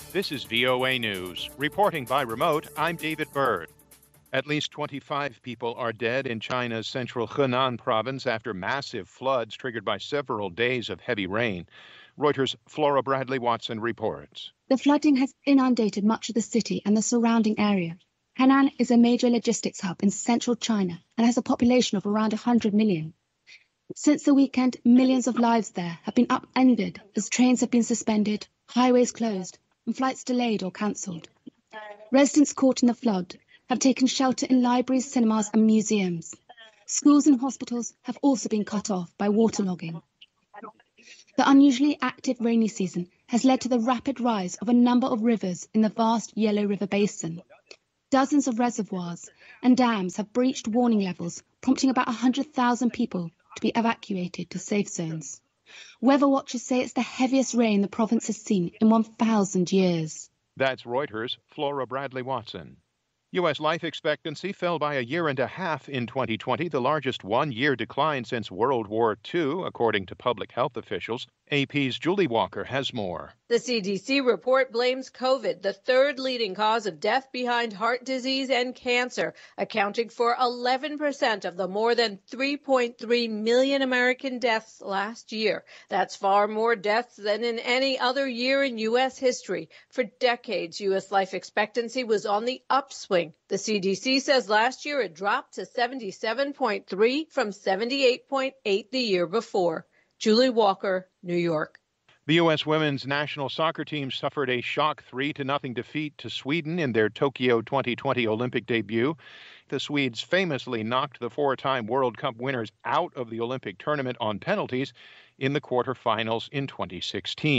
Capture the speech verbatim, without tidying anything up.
This is V O A News. Reporting by remote, I'm David Byrd. At least twenty-five people are dead in China's central Henan province after massive floods triggered by several days of heavy rain. Reuters' Flora Bradley Watson reports. The flooding has inundated much of the city and the surrounding area. Henan is a major logistics hub in central China and has a population of around one hundred million. Since the weekend, millions of lives there have been upended as trains have been suspended, highways closed, and flights delayed or cancelled. Residents caught in the flood have taken shelter in libraries, cinemas and museums. Schools and hospitals have also been cut off by waterlogging. The unusually active rainy season has led to the rapid rise of a number of rivers in the vast Yellow River Basin. Dozens of reservoirs and dams have breached warning levels, prompting about one hundred thousand people to be evacuated to safe zones. Weather watchers say it's the heaviest rain the province has seen in one thousand years. That's Reuters' Flora Bradley Watson. U S life expectancy fell by a year and a half in twenty twenty, the largest one-year decline since World War Two, according to public health officials. A P's Julie Walker has more. The C D C report blames COVID, the third leading cause of death behind heart disease and cancer, accounting for eleven percent of the more than three point three million American deaths last year. That's far more deaths than in any other year in U S history. For decades, U S life expectancy was on the upswing. The C D C says last year it dropped to seventy-seven point three from seventy-eight point eight the year before. Julie Walker, New York. The U S women's national soccer team suffered a shock three to nothing defeat to Sweden in their Tokyo twenty twenty Olympic debut. The Swedes famously knocked the four-time World Cup winners out of the Olympic tournament on penalties in the quarterfinals in twenty sixteen.